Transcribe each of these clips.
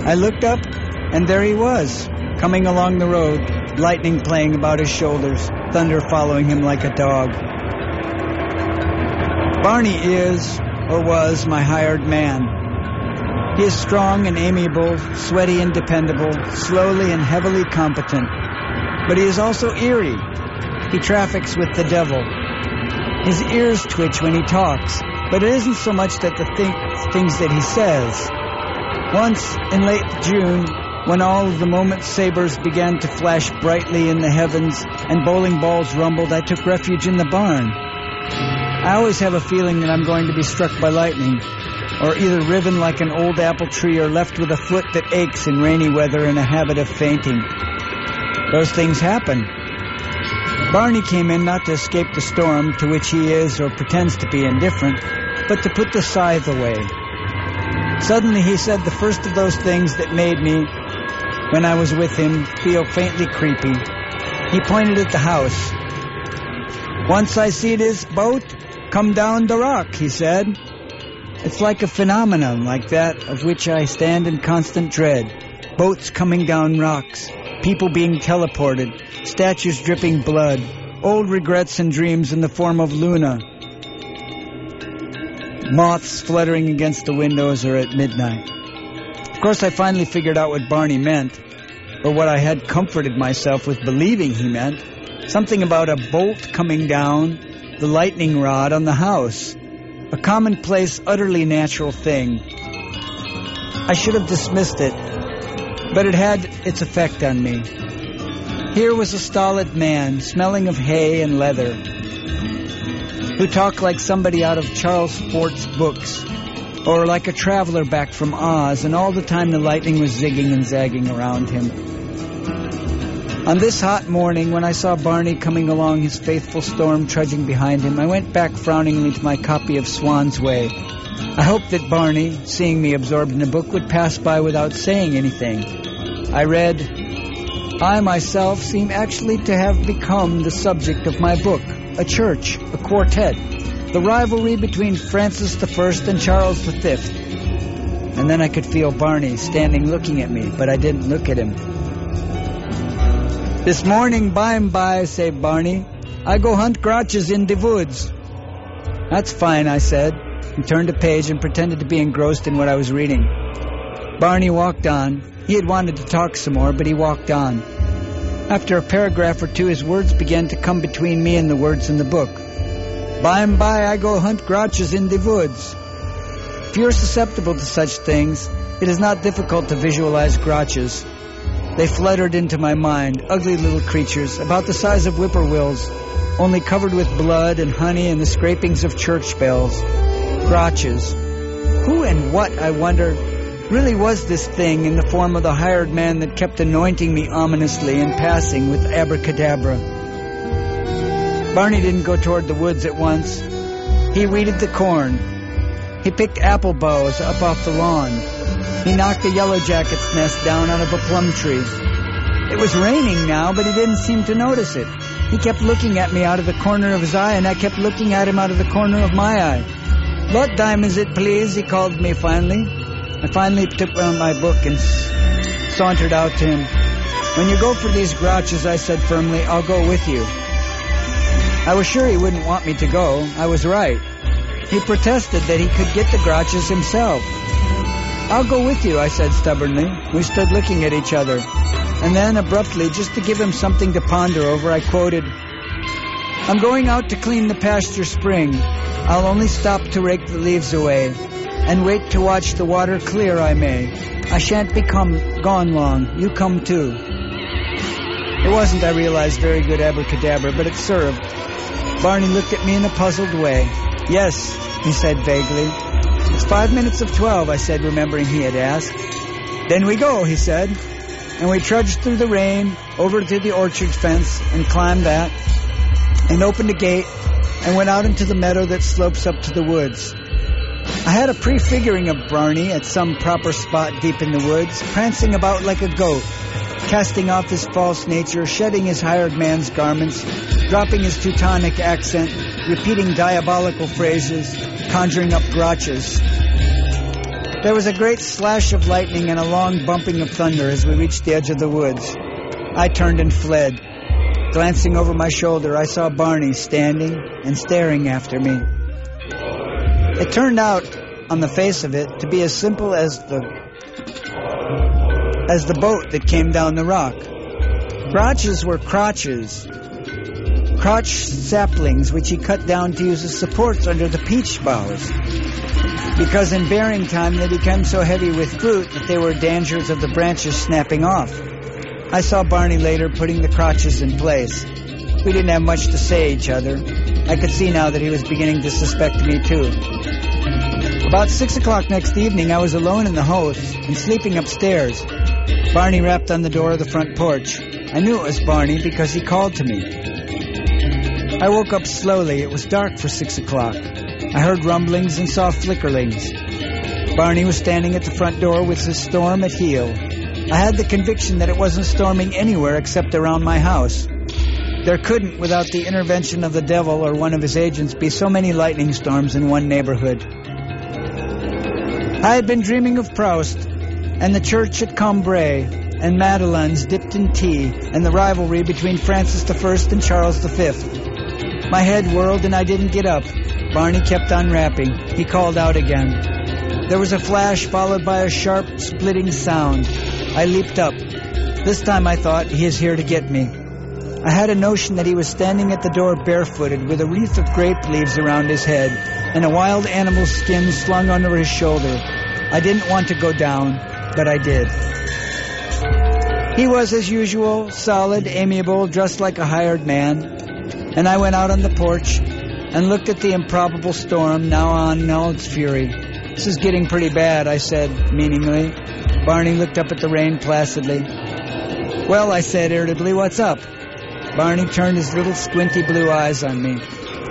I looked up, and there he was, coming along the road, lightning playing about his shoulders, thunder following him like a dog. Barney is, or was, my hired man. He is strong and amiable, sweaty and dependable, slowly and heavily competent. But he is also eerie. He traffics with the devil. His ears twitch when he talks, but it isn't so much that the things that he says. Once, in late June, when all of the moment sabers began to flash brightly in the heavens and bowling balls rumbled, I took refuge in the barn. I always have a feeling that I'm going to be struck by lightning, or either riven like an old apple tree or left with a foot that aches in rainy weather and a habit of fainting. Those things happen. Barney came in not to escape the storm, to which he is or pretends to be indifferent, but to put the scythe away. Suddenly he said the first of those things that made me, when I was with him, feel faintly creepy. He pointed at the house. "Once I see this boat come down the rock," he said. It's like a phenomenon like that of which I stand in constant dread. Boats coming down rocks, people being teleported, statues dripping blood, old regrets and dreams in the form of Luna, moths fluttering against the windows or at midnight. Of course, I finally figured out what Barney meant, or what I had comforted myself with believing he meant. Something about a bolt coming down the lightning rod on the house. A commonplace, utterly natural thing. I should have dismissed it, but it had its effect on me. Here was a stolid man, smelling of hay and leather, who talked like somebody out of Charles Fort's books, or like a traveler back from Oz, and all the time the lightning was zigging and zagging around him. On this hot morning, when I saw Barney coming along his faithful storm trudging behind him, I went back frowningly to my copy of Swan's Way. I hoped that Barney, seeing me absorbed in a book, would pass by without saying anything. I read, "I myself seem actually to have become the subject of my book, a church, a quartet, the rivalry between Francis I and Charles V. And then I could feel Barney standing looking at me, but I didn't look at him. "This morning, by and by," said Barney, "I go hunt grouches in the woods." "That's fine," I said, and turned a page and pretended to be engrossed in what I was reading. Barney walked on. He had wanted to talk some more, but he walked on. After a paragraph or two, his words began to come between me and the words in the book. "By and by, I go hunt grouches in the woods." If you're susceptible to such things, it is not difficult to visualize grouches. They fluttered into my mind, ugly little creatures, about the size of whippoorwills, only covered with blood and honey and the scrapings of church bells. Grouches. Who and what, I wonder, really was this thing in the form of the hired man that kept anointing me ominously in passing with abracadabra? Barney didn't go toward the woods at once. He weeded the corn. He picked apple boughs up off the lawn. He knocked a yellow jacket's nest down out of a plum tree. It was raining now, but he didn't seem to notice it. He kept looking at me out of the corner of his eye, and I kept looking at him out of the corner of my eye. "What time is it, please?" he called me finally. I finally took down my book and sauntered out to him. "When you go for these grouches," I said firmly, "I'll go with you." I was sure he wouldn't want me to go. I was right. He protested that he could get the grouches himself. "I'll go with you," I said stubbornly. We stood looking at each other. And then, abruptly, just to give him something to ponder over, I quoted, "I'm going out to clean the pasture spring. I'll only stop to rake the leaves away, and wait to watch the water clear I may. I shan't be gone long. You come too." It wasn't, I realized, very good abracadabra, but it served. Barney looked at me in a puzzled way. "Yes," he said vaguely. "It's 5 minutes of 12, I said, remembering he had asked. "Then we go," he said. And we trudged through the rain, over to the orchard fence, and climbed that, and opened a gate, and went out into the meadow that slopes up to the woods. I had a prefiguring of Barney at some proper spot deep in the woods, prancing about like a goat, casting off his false nature, shedding his hired man's garments, dropping his Teutonic accent, repeating diabolical phrases, conjuring up grouches. There was a great slash of lightning and a long bumping of thunder as we reached the edge of the woods. I turned and fled. Glancing over my shoulder, I saw Barney standing and staring after me. It turned out, on the face of it, to be as simple as the boat that came down the rock. Crotches were crotches. Crotch saplings which he cut down to use as supports under the peach boughs, because in bearing time they became so heavy with fruit that they were dangers of the branches snapping off. I saw Barney later putting the crotches in place. We didn't have much to say each other. I could see now that he was beginning to suspect me too. About 6 o'clock next evening, I was alone in the house and sleeping upstairs. Barney rapped on the door of the front porch. I knew it was Barney because he called to me. I woke up slowly. It was dark for 6 o'clock. I heard rumblings and saw flickerings. Barney was standing at the front door with his storm at heel. I had the conviction that it wasn't storming anywhere except around my house. There couldn't, without the intervention of the devil or one of his agents, be so many lightning storms in one neighborhood. I had been dreaming of Proust and the church at Cambrai and Madeleines dipped in tea and the rivalry between Francis I and Charles V. My head whirled and I didn't get up. Barney kept on rapping. He called out again. There was a flash followed by a sharp, splitting sound. I leaped up. This time I thought, he is here to get me. I had a notion that he was standing at the door barefooted with a wreath of grape leaves around his head and a wild animal skin slung under his shoulder. I didn't want to go down, but I did. He was, as usual, solid, amiable, dressed like a hired man, and I went out on the porch and looked at the improbable storm now on in all its fury. This is getting pretty bad, I said, meaningly. Barney looked up at the rain placidly. Well, I said irritably, what's up? Barney turned his little squinty blue eyes on me.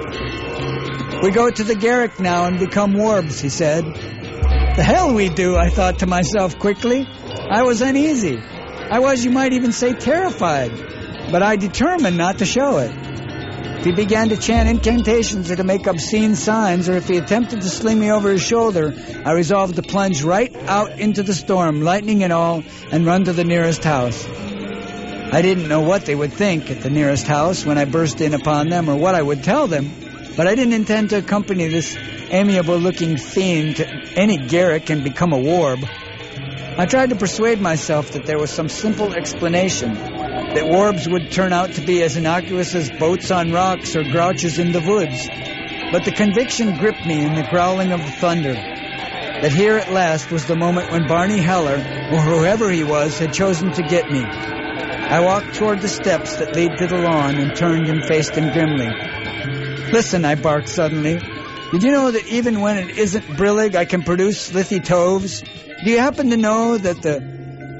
We go to the Garrick now and become warbs, he said. The hell we do, I thought to myself quickly. I was uneasy. I was, you might even say, terrified. But I determined not to show it. If he began to chant incantations or to make obscene signs, or if he attempted to sling me over his shoulder, I resolved to plunge right out into the storm, lightning and all, and run to the nearest house. I didn't know what they would think at the nearest house when I burst in upon them, or what I would tell them, but I didn't intend to accompany this amiable-looking fiend to any Garrick and become a warb. I tried to persuade myself that there was some simple explanation, that warbs would turn out to be as innocuous as boats on rocks or grouches in the woods. But the conviction gripped me in the growling of the thunder, that here at last was the moment when Barney Heller, or whoever he was, had chosen to get me. I walked toward the steps that lead to the lawn and turned and faced him grimly. Listen, I barked suddenly. Did you know that even when it isn't brillig, I can produce slithy toves? Do you happen to know that the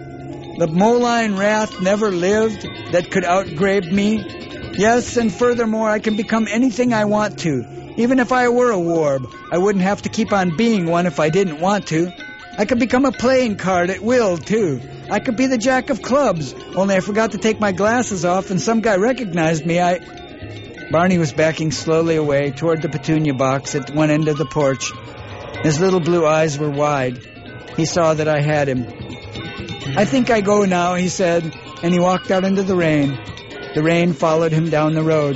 Moline Wrath never lived that could outgrabe me? Yes, and furthermore, I can become anything I want to. Even if I were a warb, I wouldn't have to keep on being one if I didn't want to. I could become a playing card at will, too. I could be the jack of clubs, only I forgot to take my glasses off and some guy recognized me. Barney was backing slowly away toward the petunia box at one end of the porch. His little blue eyes were wide. He saw that I had him. I think I go now, he said, and he walked out into the rain. The rain followed him down the road.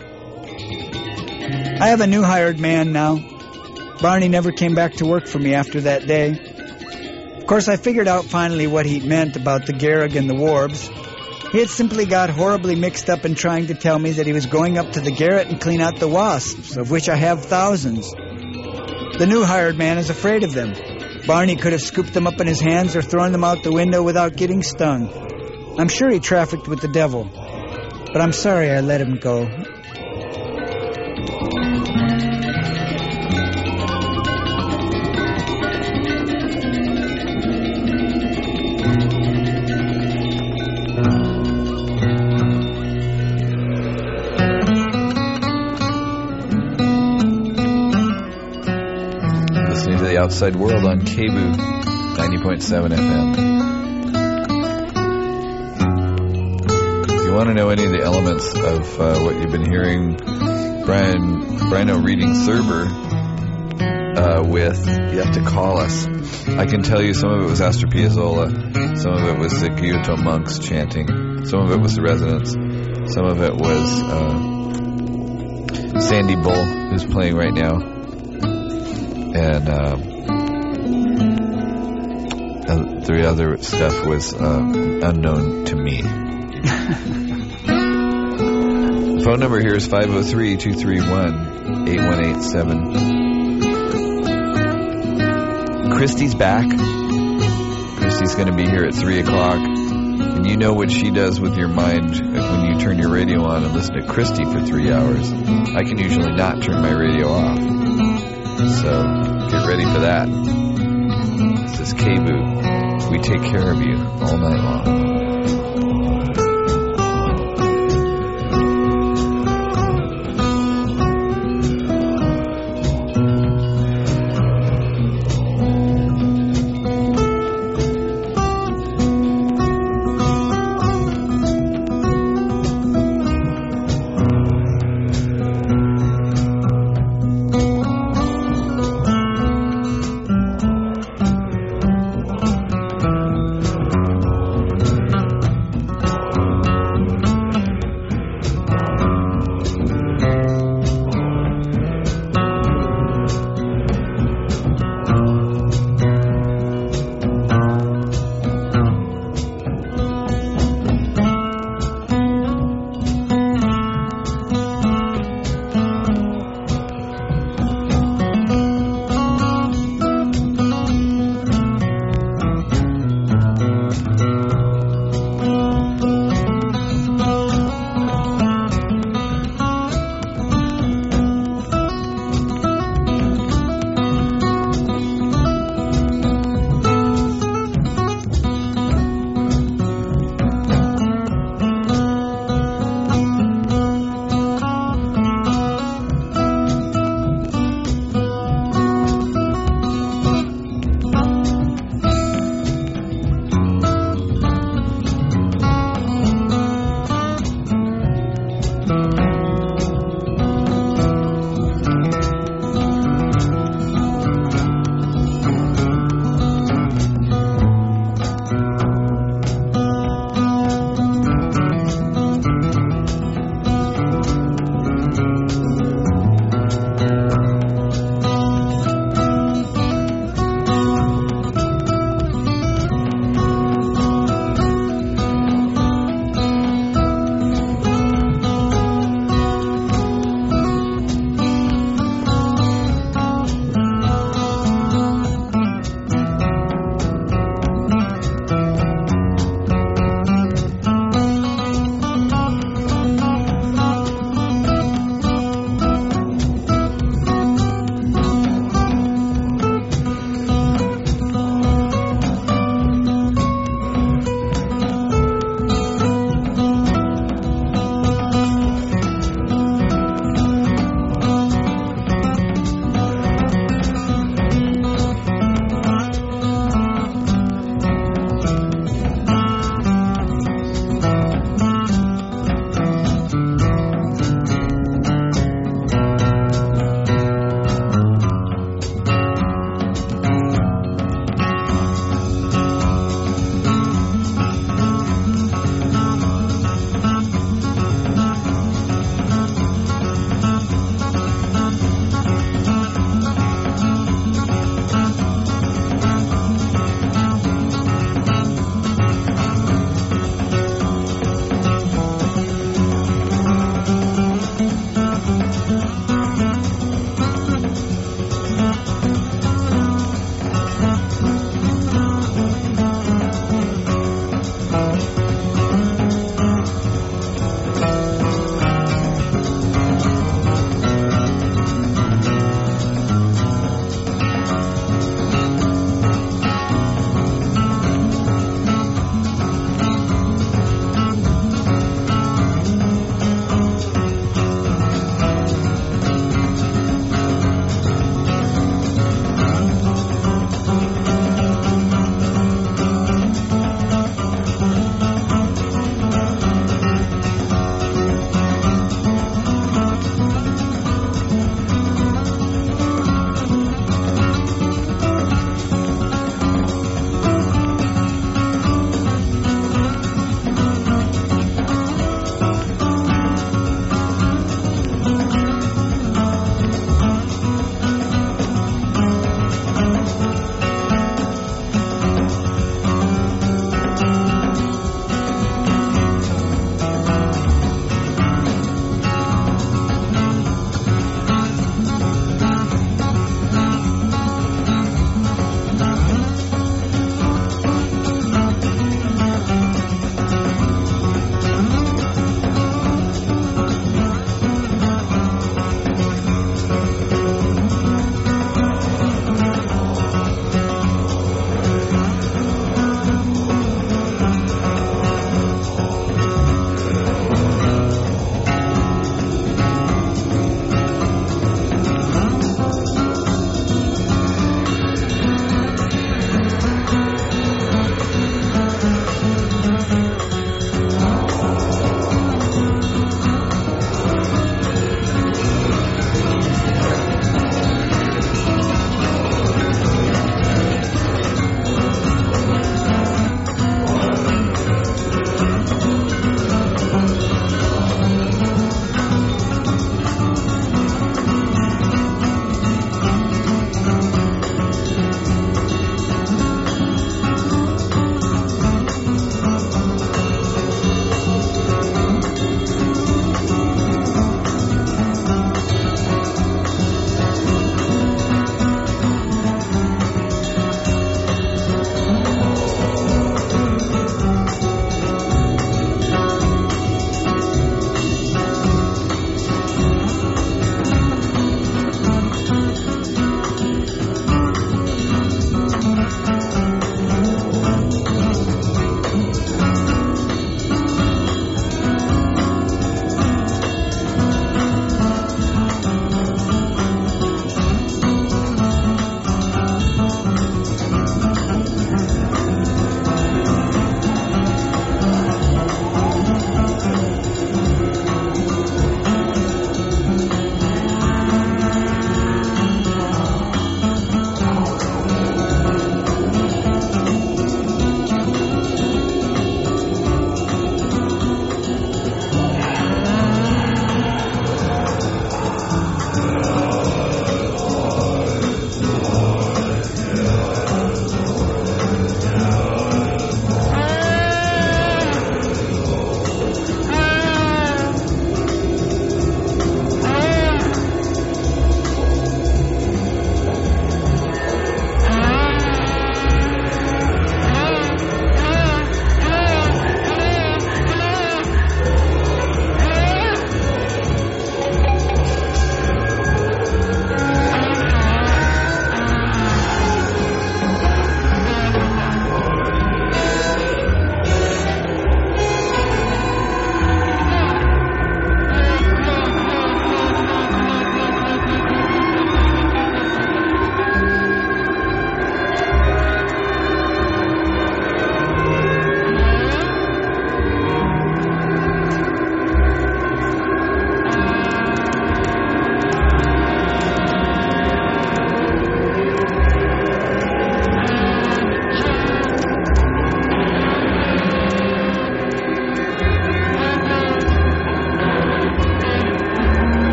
I have a new hired man now. Barney never came back to work for me after that day. Of course, I figured out finally what he meant about the Garrick and the warbs. He had simply got horribly mixed up in trying to tell me that he was going up to the garret and clean out the wasps, of which I have thousands. The new hired man is afraid of them. Barney could have scooped them up in his hands or thrown them out the window without getting stung. I'm sure he trafficked with the devil, but I'm sorry I let him go. Outside World on KBOO 90.7 FM. If you want to know any of the elements of what you've been hearing Brian O'Reading Thurber with, you have to call us. I can tell you some of it was Astor Piazzolla, some of it was the Kyoto monks chanting, some of it was the Residents, some of it was Sandy Bull, who's playing right now, and the other stuff was unknown to me. The phone number here is 503-231-8187. Christy's back. Christy's going to be here at 3 o'clock. And you know what she does with your mind when you turn your radio on and listen to Christy for 3 hours. I can usually not turn my radio off. So get ready for that. This is KBOO. We take care of you all night long.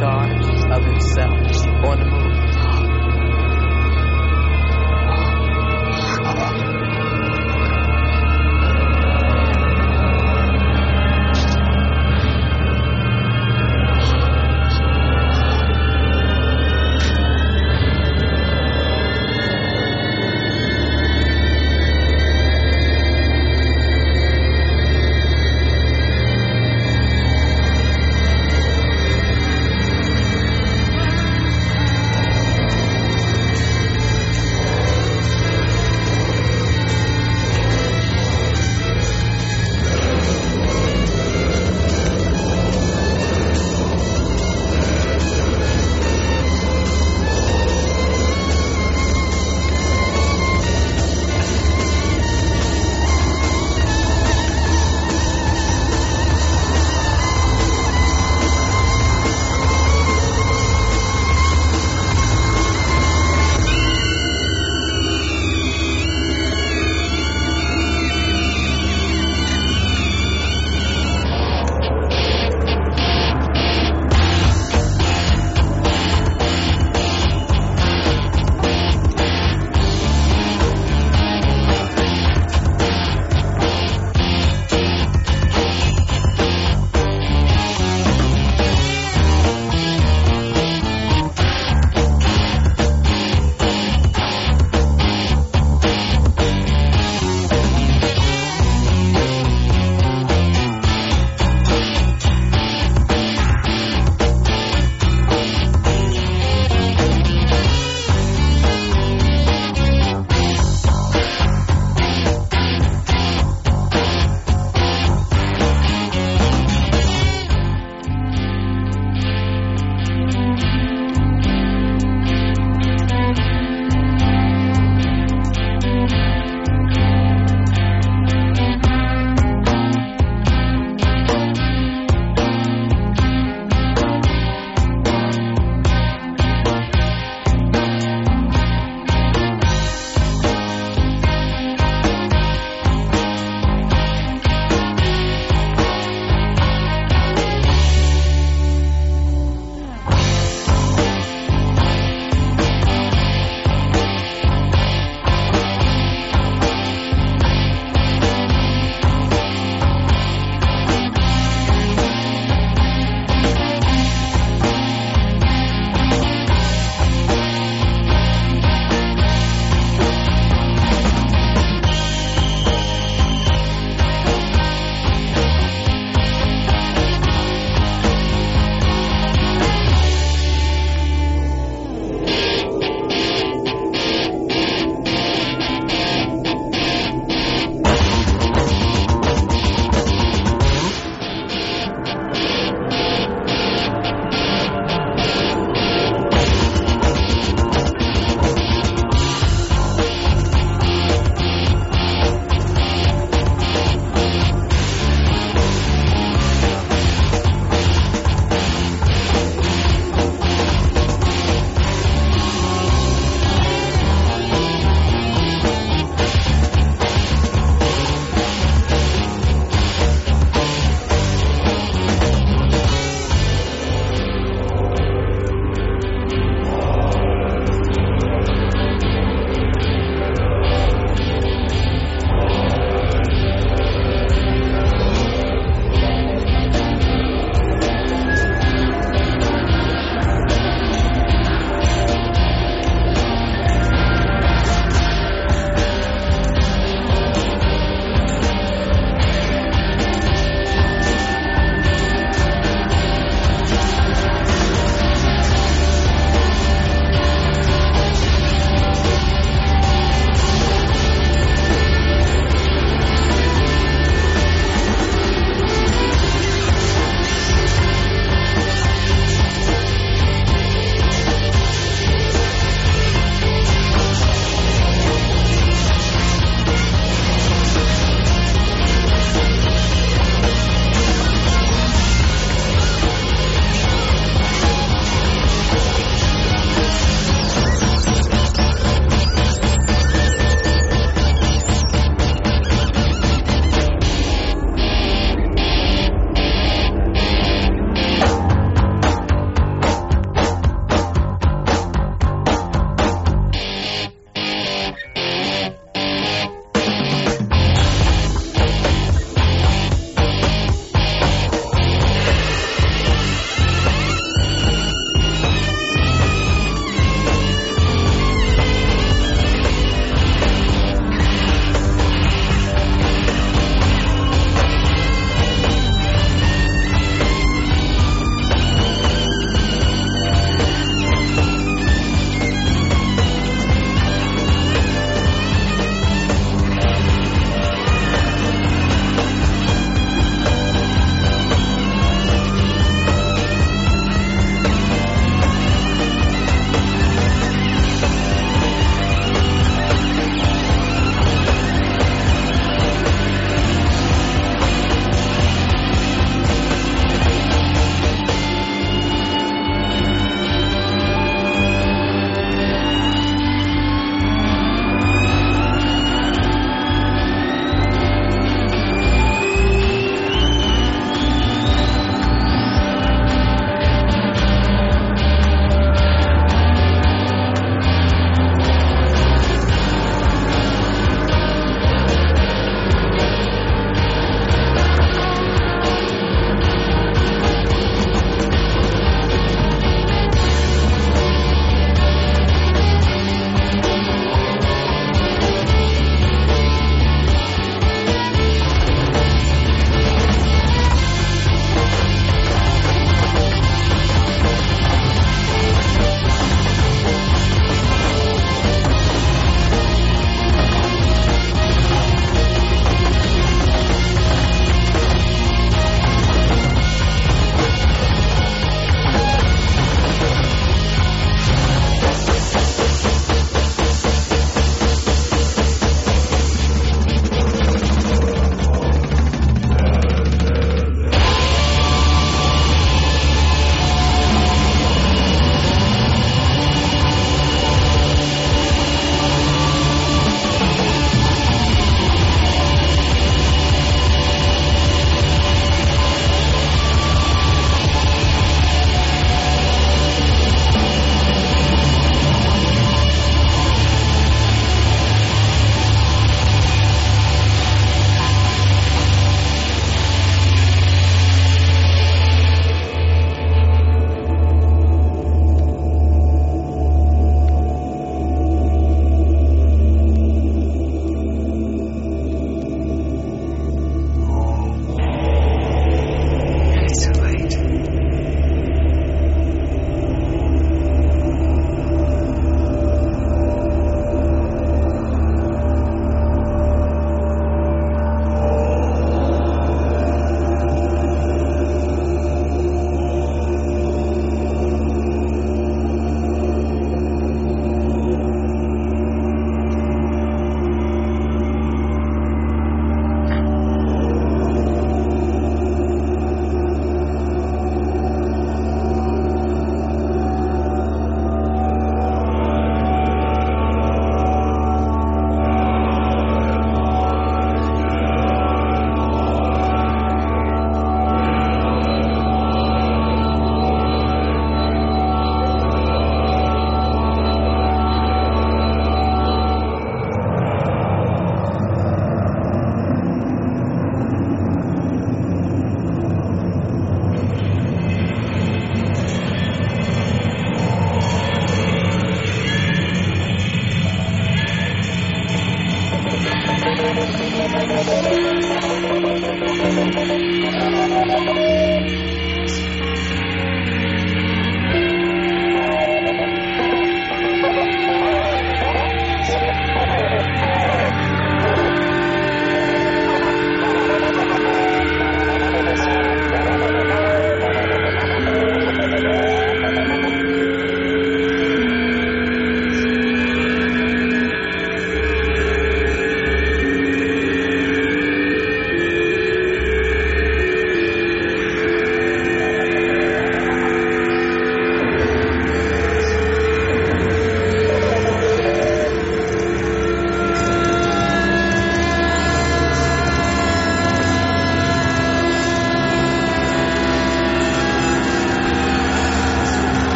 charge of himself on the move.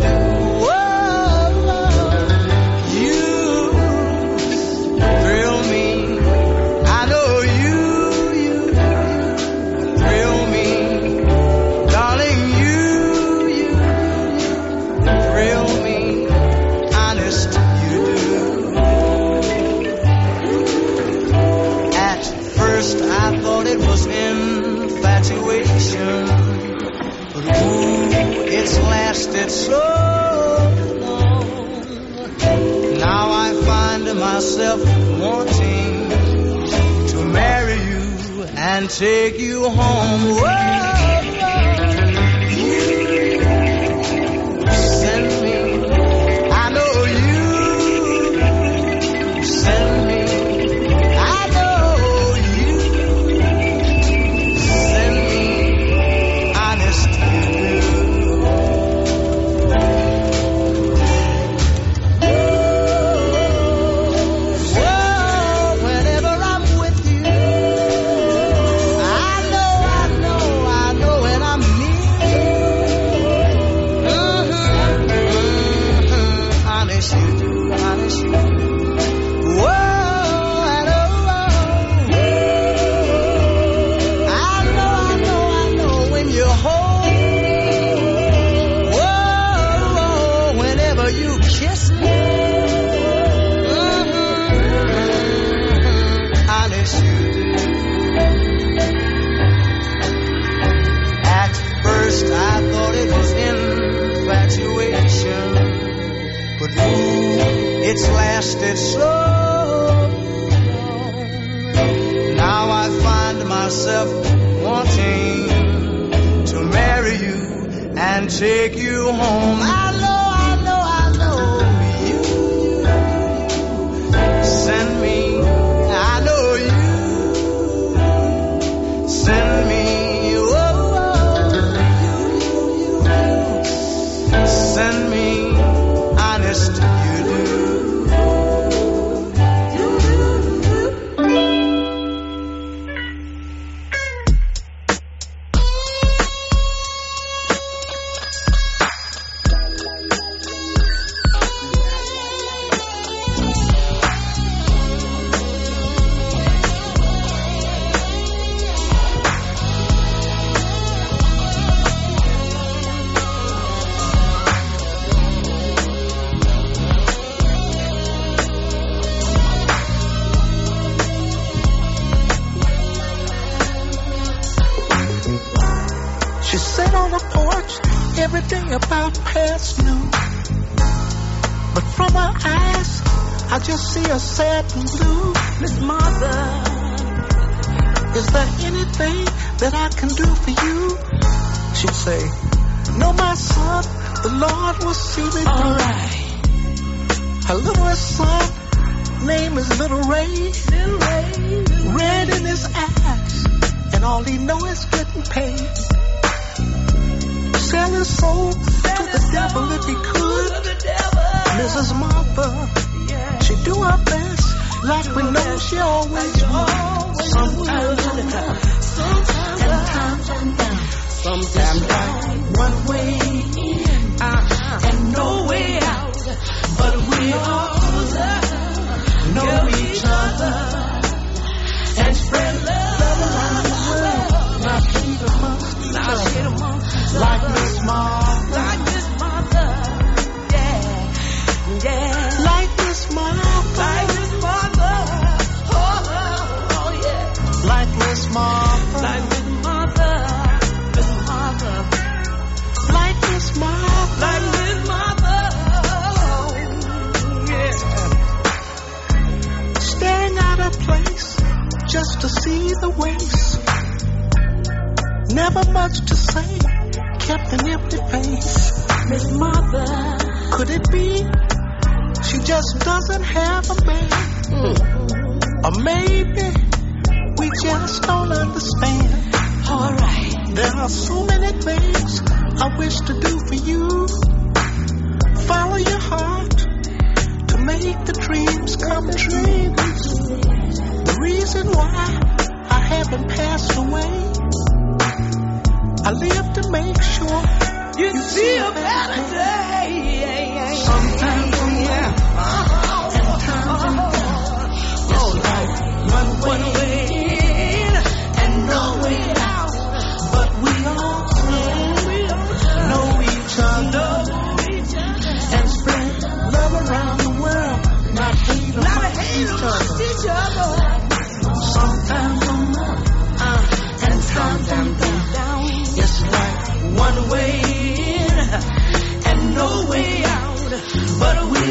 do. Whoa, you thrill me. I know you thrill me. Darling, you thrill me. Honest, you do. At first I thought it was infatuation, but ooh, it's lasted so long. Now I find myself wanting to marry you and take you home. Whoa, you send me. I know you send me. I know you send me. Honest, you do. Whoa, whenever I'm with you, I know when I'm near you. Honest, you do. Honest, you do. Whoa, I know when you hold me. Whoa, whenever you kiss me. Honest, you do. At first I thought it was infatuation, but ooh, it's lasted so long. Now I find myself wanting to marry you and take you home. I know you send me. I know you send me. You send me. Honest, you do. She sat on the porch, everything about past new. But from her eyes, I just see her sad and blue. Miss Martha, is there anything that I can do for you? She'd say, no, my son, the Lord will see me through. All right. Her littlest son, name is Little Ray. Red in his eyes, and all he know is getting paid. Sell his soul to the devil if he could. Mrs. Martha, she do her best, like we know she always would. Sometimes and down, sometimes right, one way in and no way out. But we all know each other and spread love around the world. Now she's amongst each other, like Miss Martha, yeah, like Miss Martha, oh yeah, like Miss Martha, like Miss Martha, like Miss Martha, like Miss Martha, yeah. Staring at a place just to see the waste. Never much to say, kept an empty face. Miss Martha, could it be she just doesn't have a man? Or maybe we just don't understand. Alright, there are so many things I wish to do for you. Follow your heart to make the dreams come true. The reason why I haven't passed away, I live to make sure you see a better day.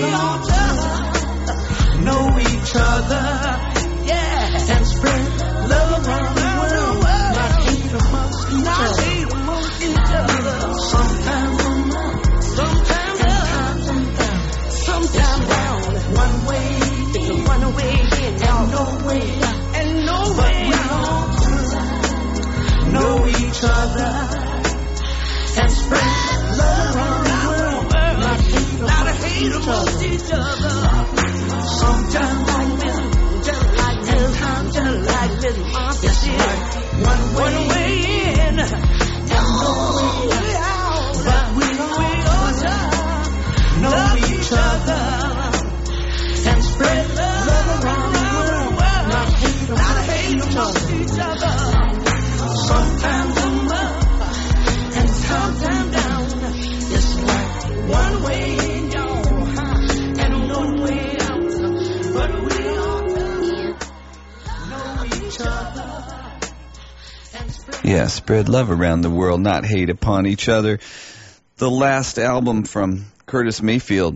ought to know each other, yeah, and spread love around the world, not hate amongst each other. Sometimes on up, sometimes down, one way, it's one way in, and no way out. Know each other and spread love around the world, not hate amongst each other. Sometimes like this, just like this, just like this, just like one way in and no way out. But we ought to know each other and spread love around the world, not hate amongst each other. Sometimes I'm up and sometimes down. It's like one way in, y'all, and one way out. But we ought to know each other and spread love around the world, not hate upon each other. The last album from Curtis Mayfield,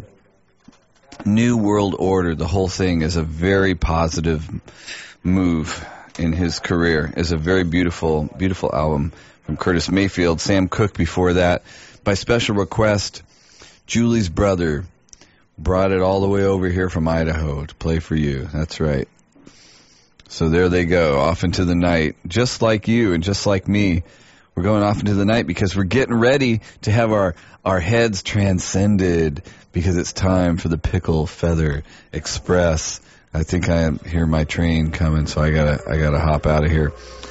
New World Order, the whole thing is a very positive move in his career. Is a very beautiful, beautiful album from Curtis Mayfield. Sam Cooke before that. By special request, Julie's brother brought it all the way over here from Idaho to play for you. That's right. So there they go, off into the night. Just like you and just like me, we're going off into the night because we're getting ready to have our heads transcended because it's time for the Pickle Feather Express. I think I hear my train coming, so I gotta hop out of here.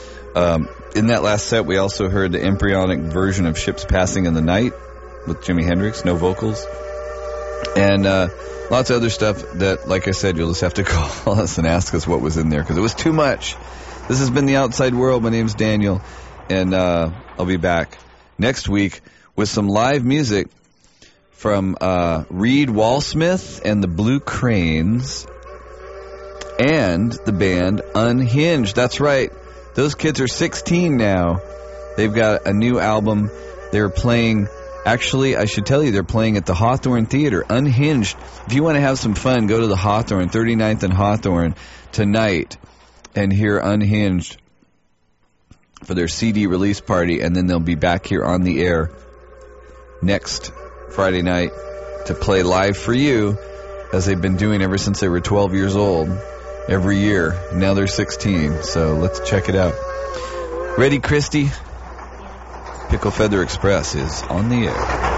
In that last set, we also heard the embryonic version of Ships Passing in the Night with Jimi Hendrix, no vocals. And lots of other stuff that, like I said, you'll just have to call us and ask us what was in there, because it was too much. This has been The Outside World. My name's Daniel, and I'll be back next week with some live music from Reed Walsmith and the Blue Cranes and the band Unhinged. That's right. Those kids are 16 now. They've got a new album. They're playing, actually, I should tell you, they're playing at the Hawthorne Theater. Unhinged. If you want to have some fun, go to the Hawthorne, 39th and Hawthorne tonight and hear Unhinged for their CD release party, and then they'll be back here on the air next Friday night to play live for you, as they've been doing ever since they were 12 years old, every year. Now they're 16, so let's check it out. Ready, Christy? Pickle Feather Express is on the air.